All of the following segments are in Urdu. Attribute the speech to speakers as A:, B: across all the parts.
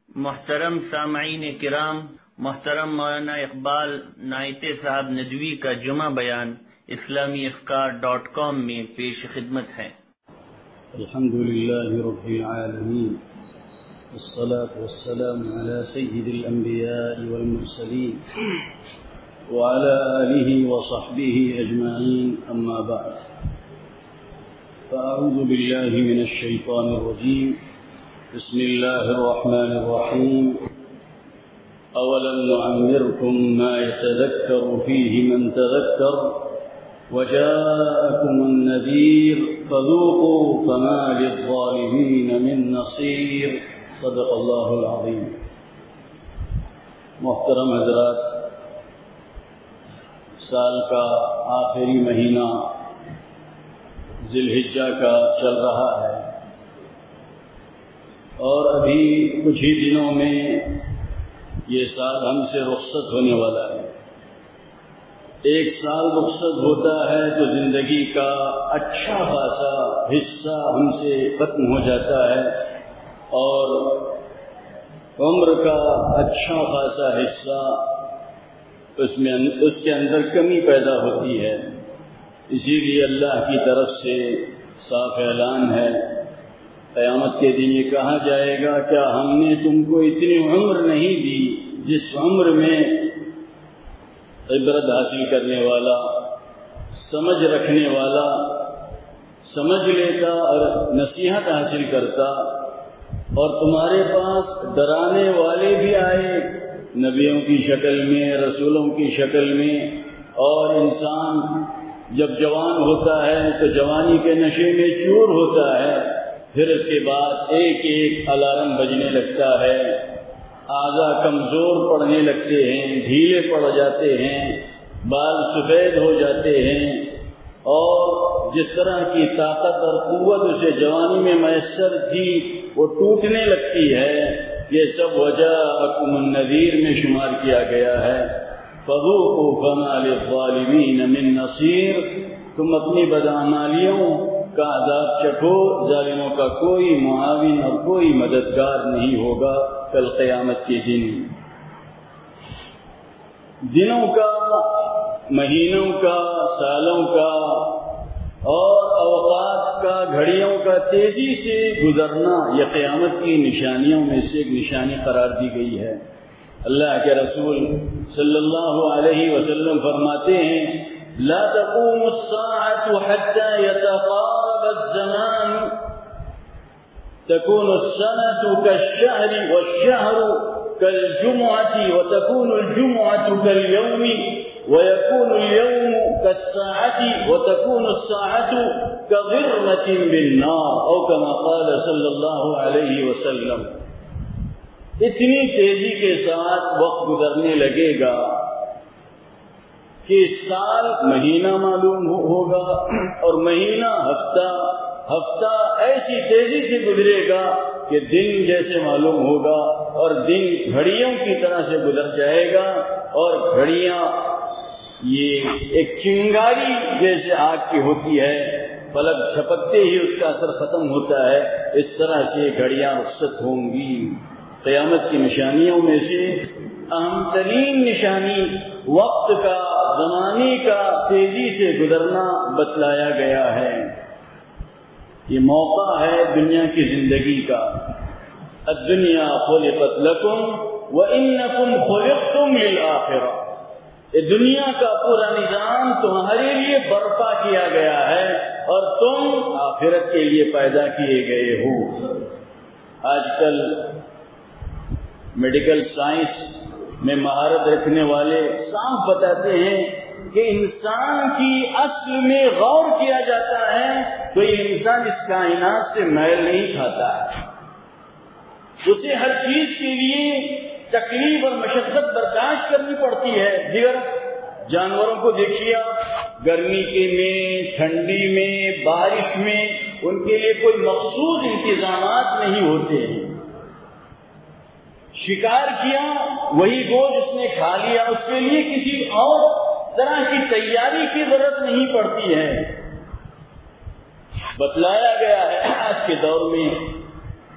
A: محترم سامعین کرام، محترم مولانا اقبال نائتے صاحب ندوی کا جمعہ بیان اسلامیافکار.com میں پیش خدمت ہے۔
B: الحمد للہ رب العالمین، والصلاة والسلام على سید الانبیاء والمرسلین وعلى آلہ وصحبہ اجمعین، اما بعد فاعوذ باللہ من الشیطان الرجیم، بسم اللہ الرحمن الرحیم۔ اولم نعمرکم ما يتذکر فیہ من تذکر وجاءکم النذیر فذوقوا فما للظالمین من نصیر، صدق اللہ العظیم۔ محترم حضرات، سال کا آخری مہینہ ذی الحجہ کا چل رہا ہے، اور ابھی کچھ ہی دنوں میں یہ سال ہم سے رخصت ہونے والا ہے۔ ایک سال رخصت ہوتا ہے تو زندگی کا اچھا خاصا حصہ ہم سے ختم ہو جاتا ہے، اور عمر کا اچھا خاصا حصہ اس کے اندر کمی پیدا ہوتی ہے۔ اسی لیے اللہ کی طرف سے صاف اعلان ہے، قیامت کے دن یہ کہا جائے گا، کیا ہم نے تم کو اتنی عمر نہیں دی جس عمر میں عبرت حاصل کرنے والا، سمجھ رکھنے والا سمجھ لیتا اور نصیحت حاصل کرتا، اور تمہارے پاس ڈرانے والے بھی آئے نبیوں کی شکل میں، رسولوں کی شکل میں، اور انسان جب جوان ہوتا ہے تو جوانی کے نشے میں چور ہوتا ہے، پھر اس کے بعد ایک ایک الارم بجنے لگتا ہے، اعضاء کمزور پڑنے لگتے ہیں، ڈھیلے پڑ جاتے ہیں، بال سفید ہو جاتے ہیں، اور جس طرح کی طاقت اور قوت اسے جوانی میں میسر تھی وہ ٹوٹنے لگتی ہے۔ یہ سب وجاءکم النذیر میں شمار کیا گیا ہے۔ فذوقوا فما للظالمین من نصیر، تم اپنی بدعمالیوں کا عذاب چکھو، ظالموں کا کوئی معاون اور کوئی مددگار نہیں ہوگا کل قیامت کے دن۔ دنوں کا، مہینوں کا، سالوں کا اور اوقات کا، گھڑیوں کا تیزی سے گزرنا یہ قیامت کی نشانیوں میں سے ایک نشانی قرار دی گئی ہے۔ اللہ کے رسول صلی اللہ علیہ وسلم فرماتے ہیں، لا تقوم الساعة حتى يتقارب الزمان، تكون السنة كالشهر والشهر كالجمعة، وتكون الجمعة كاليوم، ويكون اليوم كالساعة، وتكون الساعة كغرمة بالنار، أو كما قال صلی اللہ علیہ وسلم۔ اتنی تیزی کے ساتھ وقت گزرنے لگے گا کہ سال مہینہ معلوم ہوگا، اور مہینہ ہفتہ، ہفتہ ایسی تیزی سے گزرے گا کہ دن جیسے معلوم ہوگا، اور دن گھڑیوں کی طرح سے گزر جائے گا، اور گھڑیاں یہ ایک چنگاری جیسے آگ کی ہوتی ہے، پلک جھپکتے ہی اس کا اثر ختم ہوتا ہے، اس طرح سے گھڑیاں رخصت ہوں گی۔ قیامت کی نشانیوں میں سے اہم ترین نشانی وقت کا، زمانے کا تیزی سے گزرنا بتلایا گیا ہے۔ یہ موقع ہے دنیا کی زندگی کا۔ الدنیا خلقت لکم وانکم خلقتم للآخرہ، یہ دنیا کا پورا نظام تمہارے لیے برپا کیا گیا ہے، اور تم آخرت کے لیے پیدا کیے گئے ہو۔ آج کل میڈیکل سائنس میں مہارت رکھنے والے صاف بتاتے ہیں کہ انسان کی اصل میں غور کیا جاتا ہے تو یہ انسان اس کائنات سے میل نہیں کھاتا ہے، اسے ہر چیز کے لیے تکلیف اور مشقت برداشت کرنی پڑتی ہے۔ دیگر جانوروں کو دیکھیے، گرمی کے میں، ٹھنڈی میں، بارش میں ان کے لیے کوئی مخصوص انتظامات نہیں ہوتے ہیں۔ شکار کیا، وہی گوشت اس نے کھا لیا، اس کے لیے کسی اور طرح کی تیاری کی ضرورت نہیں پڑتی ہے۔ بتلایا گیا ہے آج کے دور میں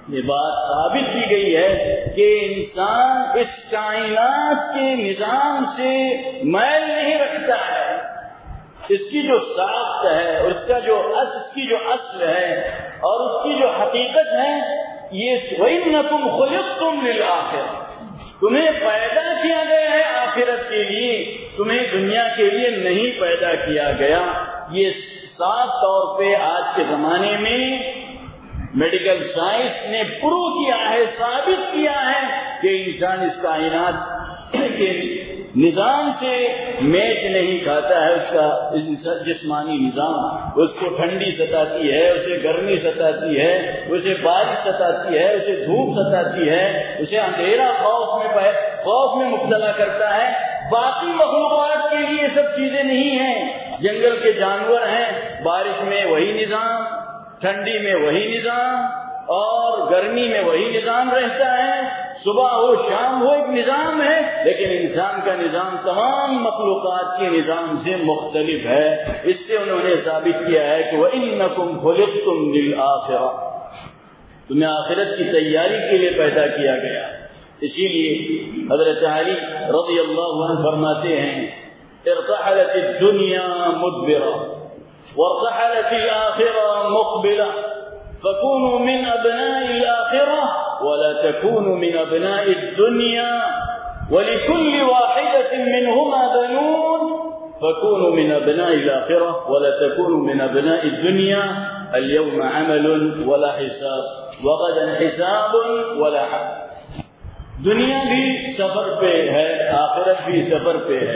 B: یہ بات ثابت کی گئی ہے کہ انسان اس کائنات کے نظام سے میل نہیں رکھتا ہے. اس کی جو ساخت ہے اور اس کی جو اصل ہے اور اس کی جو حقیقت ہے یہ وَإِنَّكُمْ خُلِقْتُمْ لِلْآخِرَةِ، تمہیں پیدا کیا گیا ہے آخرت کے لیے، تمہیں دنیا کے لیے نہیں پیدا کیا گیا. یہ صاف طور پہ آج کے زمانے میں میڈیکل سائنس نے پروو کیا ہے، ثابت کیا ہے کہ انسان اس کائنات کے نظام سے میچ نہیں کھاتا ہے. اس کا جسمانی نظام اس کو ٹھنڈی ستاتی ہے، اسے گرمی ستاتی ہے، اسے بارش ستاتی ہے، اسے دھوپ ستاتی ہے، اسے اندھیرا خوف میں مبتلا کرتا ہے. باقی مخلوقات کے لیے یہ سب چیزیں نہیں ہیں. جنگل کے جانور ہیں، بارش میں وہی نظام، ٹھنڈی میں وہی نظام اور گرمی میں وہی نظام رہتا ہے. صبح ہو شام ہو ایک نظام ہے، لیکن انسان کا نظام تمام مخلوقات کے نظام سے مختلف ہے. اس سے انہوں نے ثابت کیا ہے کہ وَإِنَّكُمْ خُلِقْتُمْ لِلْآخِرَةِ، تمہیں آخرت کی تیاری کے لیے پیدا کیا گیا. اسی لیے حضرت علی رضی اللہ عنہ فرماتے ہیں ارتحلت الدنیا مدبرہ وارتحلت الآخرة مقبلة فكونوا من أبناء الآخرة ولا تكونوا من أبناء الدنيا ولكل واحدة منهما بنون فكونوا من أبناء الآخرة ولا تكونوا من أبناء الدنيا اليوم عمل ولا حساب وغدا حساب ولا حساب. دنیا بھی سفر پہ ہے، آخرت بھی سفر پہ ہے.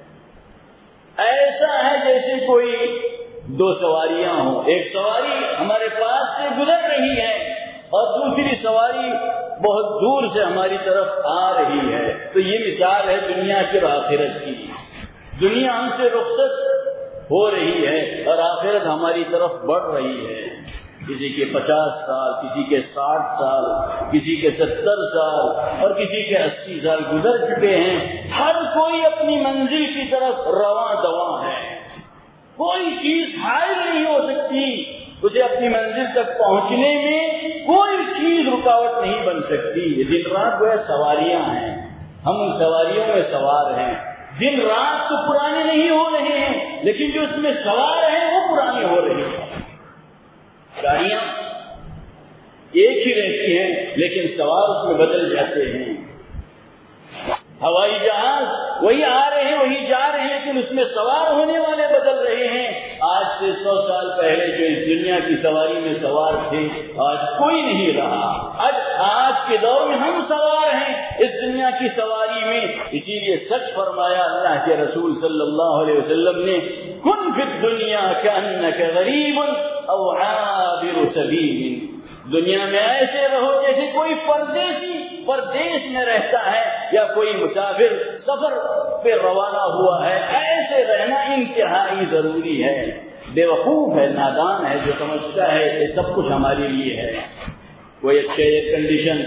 B: ایسا ہے جیسے کوئی دو سواریاں ہوں، ایک سواری ہمارے پاس سے گزر رہی ہے اور دوسری سواری بہت دور سے ہماری طرف آ رہی ہے. تو یہ مثال ہے دنیا کی اور آخرت کی. دنیا ہم سے رخصت ہو رہی ہے اور آخرت ہماری طرف بڑھ رہی ہے. کسی کے 50 سال، کسی کے 60 سال، کسی کے 70 سال اور کسی کے 80 سال گزر چکے ہیں. ہر کوئی اپنی منزل کی طرف رواں دواں ہے. کوئی چیز حائل نہیں ہو سکتی، اسے اپنی منزل تک پہنچنے میں کوئی چیز رکاوٹ نہیں بن سکتی. یہ دن رات وہ سواریاں ہیں، ہم ان سواریوں میں سوار ہیں. دن رات تو پرانے نہیں ہو رہے ہیں، لیکن جو اس میں سوار ہیں وہ پرانے ہو رہے ہیں. گاڑیاں ایک ہی رہتی ہیں لیکن سوار اس میں بدل جاتے ہیں. ہوائی جہاز وہی آ رہے ہیں وہی جا رہے ہیں لیکن اس میں سوار ہونے والے بدل رہے ہیں. آج سے 100 سال پہلے جو اس دنیا کی سواری میں سوار تھے آج کوئی نہیں رہا. آج کے دور میں ہم سوار ہیں اس دنیا کی سواری میں. اسی لیے سچ فرمایا اللہ کے رسول صلی اللہ علیہ وسلم نے کن فی الدنیا کأنک غریب او عابر سبیل. دنیا میں ایسے رہو جیسے کوئی پردیسی پردیس میں رہتا ہے یا کوئی مسافر سفر پہ روانہ ہوا ہے. ایسے رہنا انتہائی ضروری ہے. بیوقوف ہے، نادان ہے جو سمجھتا ہے یہ سب کچھ ہمارے لیے ہے. کوئی اچھے ایئر کنڈیشن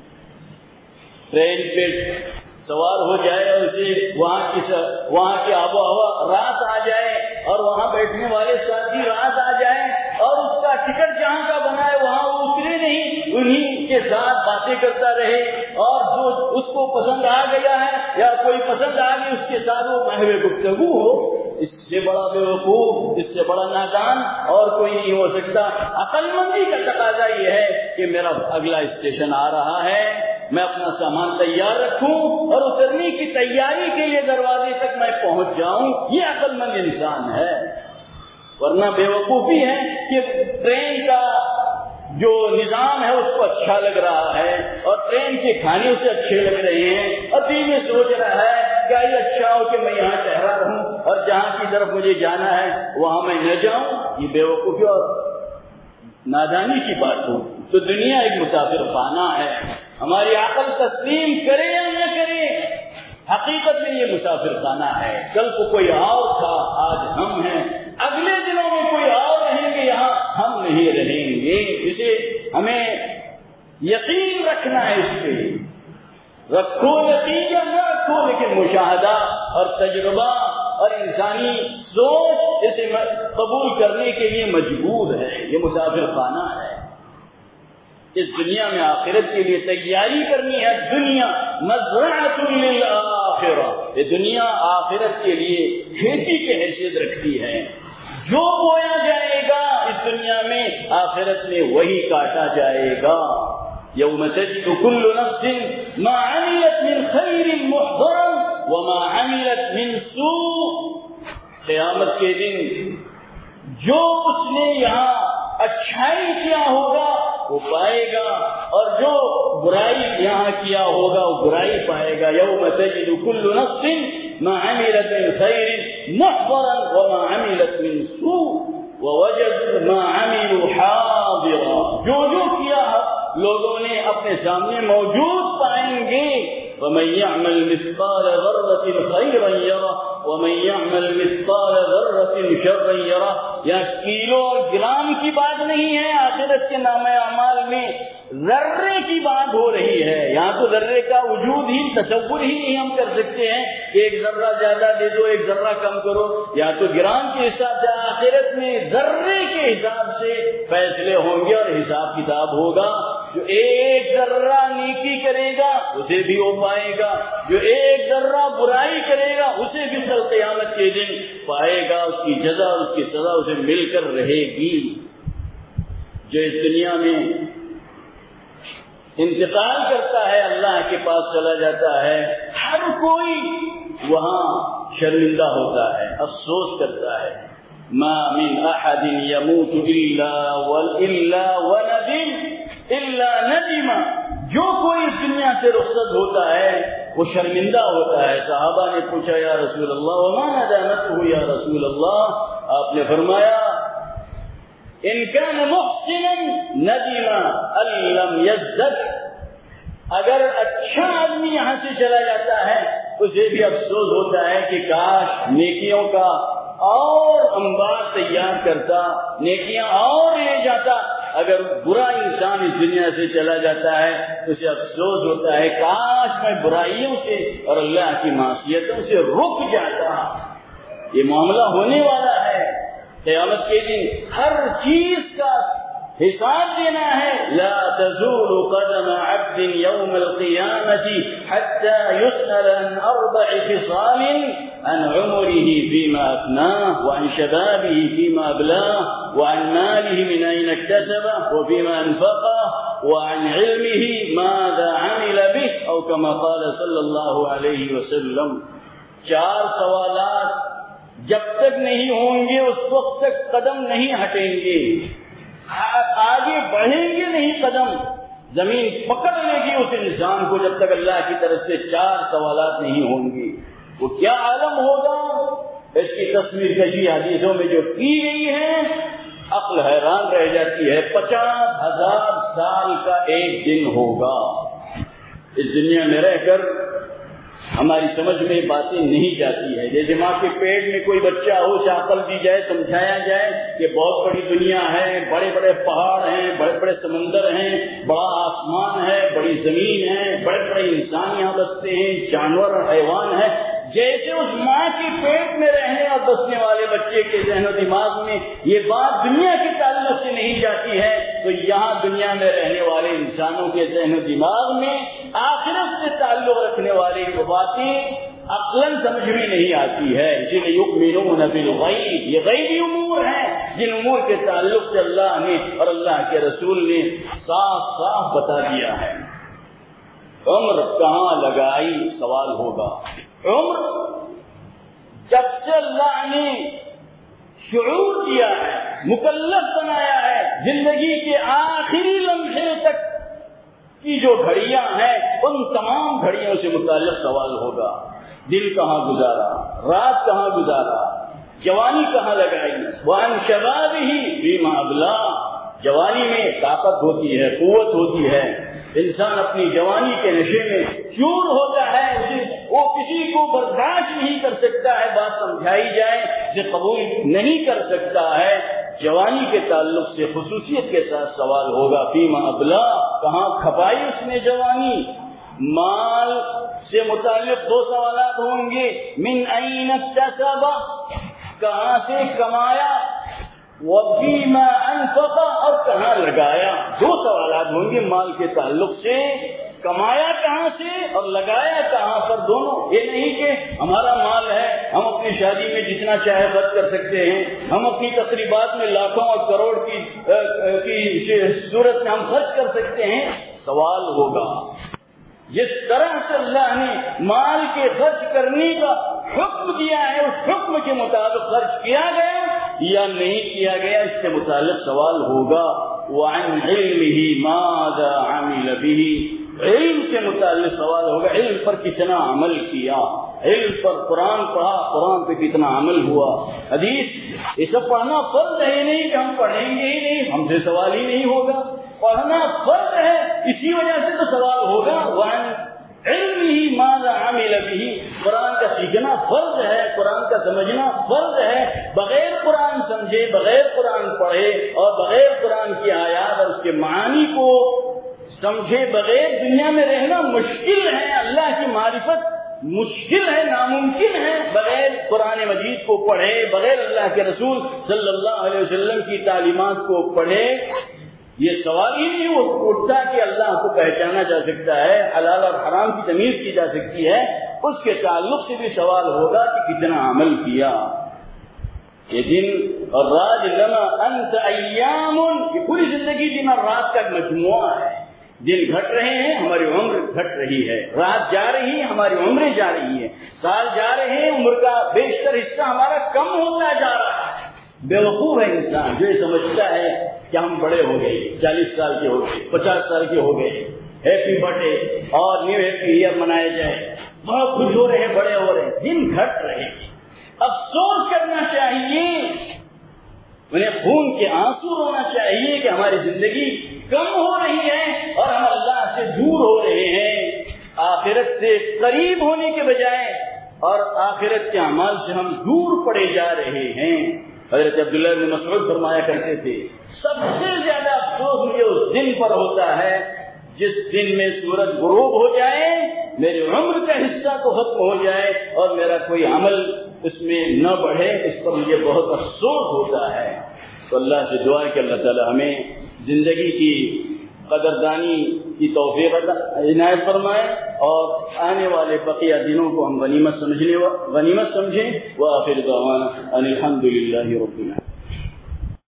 B: ٹرین پہ سوار ہو جائے اور اسے وہاں کی آب و ہوا راس آ جائے اور وہاں بیٹھنے والے ساتھی راس آ جائیں اور اس کا ٹکٹ جہاں کا بنا ہے وہاں وہ اترے نہیں، انہی کے ساتھ باتیں کرتا رہے اور جو اس کو پسند آ گیا ہے یا کوئی پسند آ گئی اس کے ساتھ وہ محو گفتگو ہو. اس سے بڑا بیوقوف، اس سے بڑا نادان اور کوئی نہیں ہو سکتا. عقل مندی کا تقاضا یہ ہے کہ میرا اگلا اسٹیشن آ رہا ہے، میں اپنا سامان تیار رکھوں اور اترنے کی تیاری کے لیے دروازے تک میں پہنچ جاؤں. یہ عقل مند انسان ہے. ورنہ بیوقوفی ہے کہ ٹرین کا جو نظام ہے اس کو اچھا لگ رہا ہے اور ٹرین کے کھانے اسے اچھے لگ رہے ہیں اور دل میں سوچ رہا ہے کیا یہ اچھا ہو کہ میں یہاں ٹھہرا رہوں اور جہاں کی طرف مجھے جانا ہے وہاں میں نہ جاؤں. یہ بیوقوفی اور نادانی کی بات ہو. تو دنیا ایک مسافر خانہ ہے. ہماری عقل تسلیم کرے یا نہ کرے حقیقت میں یہ مسافر خانہ ہے. کل کو کوئی اور تھا، آج ہم ہیں، اگلے دنوں میں کوئی اور رہیں گے، یہاں ہم نہیں رہیں گے. اسے ہمیں یقین رکھنا ہے. اس پہ رکھو یقین یا نہ رکھو لیکن مشاہدہ اور تجربہ اور انسانی سوچ اسے قبول کرنے کے لیے مجبور ہے. یہ مسافر خانہ ہے. اس دنیا میں آخرت کے لیے تیاری کرنی ہے. دنیا مزرعۃ للآخرہ، یہ دنیا آخرت کے لیے کھیتی کی حیثیت رکھتی ہے. جو بویا جائے گا اس دنیا میں آخرت میں وہی کاٹا جائے گا. یوم تجد کل نفس ما عملت من خیر محضرا وما عملت من سوء. قیامت کے دن جو اس نے یہاں اچھائی کیا ہوگا وہ پائے گا، اور جو برائی یہاں کیا ہوگا وہ برائی پائے گا. یوم تجد کل نفس ما عملت من خیر محضرا وما عملت من سوء ووجدوا ما عملوا حاضرا. جو کیا لوگوں نے اپنے سامنے موجود پائیں گے. ومن يعمل مثقال ذرة خيرا يره ومن يعمل مثقال ذرة شرا يره. یہاں کیلو اور گرام کی بات نہیں ہے، آخرت کے نام اعمال میں ذرے کی بات ہو رہی ہے. یہاں تو ذرے کا وجود ہی تصور ہی نہیں ہم کر سکتے ہیں کہ ایک ذرہ زیادہ دے دو ایک ذرہ کم کرو. یہاں تو گرام کے حساب سے، آخرت میں ذرے کے حساب سے فیصلے ہوں گے اور حساب کتاب ہوگا. جو ایک ذرہ نیکی کرے گا اسے بھی وہ پائے گا، جو ایک ذرہ برائی کرے گا اسے بھی کل قیامت کے دن پائے گا. اس کی جزا اس کی سزا اسے مل کر رہے گی. جو اس دنیا میں انتقال کرتا ہے اللہ کے پاس چلا جاتا ہے، ہر کوئی وہاں شرمندہ ہوتا ہے، افسوس کرتا ہے. ما من احد يموت الا ندم. جو کوئی اس دنیا سے رخصت ہوتا ہے وہ شرمندہ ہوتا ہے. صحابہ نے پوچھا یا رسول اللہ وما ندامته یا رسول اللہ. آپ نے فرمایا ان كان محسنا ندم ان لم يزدد. اگر اچھا آدمی یہاں سے چلا جاتا ہے اسے بھی افسوس ہوتا ہے کہ کاش نیکیوں کا اور انبار تیار کرتا، نیکیاں اور لے جاتا. اگر برا انسان اس دنیا سے چلا جاتا ہے تو اسے افسوس ہوتا ہے کاش میں برائیوں سے اور اللہ کی معصیتوں سے رک جاتا. یہ معاملہ ہونے والا ہے. قیامت کے دن ہر چیز کا حساب دینا ہے. لا تزول قدم عبد يوم القيامة حتى يسأل عن 4 خصال: عن عمره فيما أفناه، وعن شبابه فيما أبلاه، وعن ماله من أين اكتسبه وفيما أنفقه، وعن علمه ماذا عمل به، أو كما قال صلى الله عليه وسلم. 4 سوالات جب تک نہیں ہوں گے اس وقت تک قدم نہیں ہٹیں گے، آگے بڑھیں گے نہیں قدم. زمین پکڑ لے گی اس انسان کو جب تک اللہ کی طرف سے 4 سوالات نہیں ہوں گی. وہ کیا عالم ہوگا، اس کی تصویر کشی حدیثوں میں جو کی گئی ہے عقل حیران رہ جاتی ہے. 50,000 سال کا ایک دن ہوگا. اس دنیا میں رہ کر ہماری سمجھ میں باتیں نہیں جاتی ہے. جیسے ماں کے پیٹ میں کوئی بچہ ہو، اسے عقل دی جائے، سمجھایا جائے کہ بہت بڑی دنیا ہے، بڑے بڑے پہاڑ ہیں، بڑے بڑے سمندر ہیں، بڑا آسمان ہے، بڑی زمین ہے، بڑے بڑے انسان یہاں بستے ہیں، جانور اور حیوان ہیں. جیسے اس ماں کے پیٹ میں رہنے اور بسنے والے بچے کے ذہن و دماغ میں یہ بات دنیا کے تعلق سے نہیں جاتی ہے، تو یہاں دنیا میں رہنے والے انسانوں کے ذہن و دماغ میں آخرت سے تعلق رکھنے والی وہ باتیں عقلاً سمجھ بھی نہیں آتی ہے. اسی لیے یؤمنون بالغیب، یہ غیبی امور ہیں جن امور کے تعلق سے اللہ نے اور اللہ کے رسول نے صاف صاف بتا دیا ہے. عمر کہاں لگائی سوال ہوگا. عمر جب سے اللہ نے شعور دیا ہے، مکلف بنایا ہے، زندگی کے آخری لمحے تک کی جو گھڑیاں ہیں ان تمام گھڑیوں سے متعلق سوال ہوگا. دن کہاں گزارا، رات کہاں گزارا، جوانی کہاں لگائی. وعن شبابہ فیما ابلاہ. جوانی میں طاقت ہوتی ہے، قوت ہوتی ہے، انسان اپنی جوانی کے نشے میں چور ہوتا ہے، اسے وہ کسی کو برداشت نہیں کر سکتا ہے، بات سمجھائی جائے اسے قبول نہیں کر سکتا ہے. جوانی کے تعلق سے خصوصیت کے ساتھ سوال ہوگا. فیما ابلا، کہاں کھپائی اس نے جوانی. مال سے متعلق 2 سوالات ہوں گے. من این اکتسب، کہاں سے کمایا. وفیما انفق، اور کہاں لگایا. دو سوالات ہوں گے مال کے تعلق سے، کمایا کہاں سے اور لگایا کہاں پر. دونوں. یہ نہیں کہ ہمارا مال ہے ہم اپنی شادی میں جتنا چاہے خرچ کر سکتے ہیں، ہم اپنی تقریبات میں لاکھوں اور کروڑ کی صورت میں ہم خرچ کر سکتے ہیں. سوال ہوگا جس طرح سے اللہ نے مال کے خرچ کرنے کا حکم دیا ہے اس حکم کے مطابق خرچ کیا گیا یا نہیں کیا گیا، اس سے متعلق سوال ہوگا. وعن علمه ماذا عمل به، علم سے متعلق سوال ہوگا. علم پر کتنا عمل کیا، علم پر قرآن پڑھا، قرآن پہ کتنا عمل ہوا. حدیث یہ سب پڑھنا فرض ہے، نہیں کہ ہم پڑھیں گے ہی نہیں، ہم سے سوال ہی نہیں ہوگا. پڑھنا فرض ہے، اسی وجہ سے تو سوال ہوگا. وعن علمه ماذا عمل به، قرآن کا سیکھنا فرض ہے، قرآن کا سمجھنا فرض ہے. بغیر قرآن سمجھے، بغیر قرآن پڑھے اور بغیر قرآن کی آیات اور اس کے معانی کو سمجھے بغیر دنیا میں رہنا مشکل ہے. اللہ کی معرفت مشکل ہے، ناممکن ہے. بغیر قرآن مجید کو پڑھے، بغیر اللہ کے رسول صلی اللہ علیہ وسلم کی تعلیمات کو پڑھے، یہ سوال ہی نہیں اٹھتا کہ اللہ کو پہچانا جا سکتا ہے، حلال اور حرام کی تمیز کی جا سکتی ہے. اس کے تعلق سے بھی سوال ہوگا کہ کتنا عمل کیا. یہ دن اور رات لما انت ایام، یہ پوری زندگی دن اور رات کا مجموعہ ہے. دن گھٹ رہے ہیں، ہماری عمر گھٹ رہی ہے. رات جا رہی ہے، ہماری عمریں جا رہی ہیں. سال جا رہے ہیں، عمر کا بیشتر حصہ ہمارا کم ہوتا جا رہا ہے. بیوقوف ہے انسان جو یہ سمجھتا ہے کہ ہم بڑے ہو گئے، 40 سال کے ہو گئے، 50 سال کے ہو گئے، ہیپی برتھ ڈے اور نیو ہیپی ایئر منایا جائے، بہت خوش ہو رہے ہیں، بڑے ہو رہے ہیں. دن گھٹ رہے ہیں. افسوس کرنا چاہیے، انہیں خون کے آنسو رونا چاہیے کہ ہماری زندگی کم ہو رہی ہے اور ہم اللہ سے دور ہو رہے ہیں. آخرت سے قریب ہونے کے بجائے اور آخرت کے اعمال سے ہم دور پڑے جا رہے ہیں. حضرت عبداللہ بن مسعود فرمایا کرتے تھے سب سے زیادہ افسوس مجھے اس دن پر ہوتا ہے جس دن میں سورج غروب ہو جائے، میری عمر کا حصہ تو ختم ہو جائے اور میرا کوئی عمل اس میں نہ بڑھے. اس پر مجھے بہت افسوس ہوتا ہے. تو اللہ سے دعا کہ اللہ تعالی ہمیں زندگی کی قدردانی کی توفیق عنایت فرمائے اور آنے والے بقیہ دنوں کو ہم غنیمت سمجھیں. وآخر دعوانا ان الحمد للہ رب العالمین.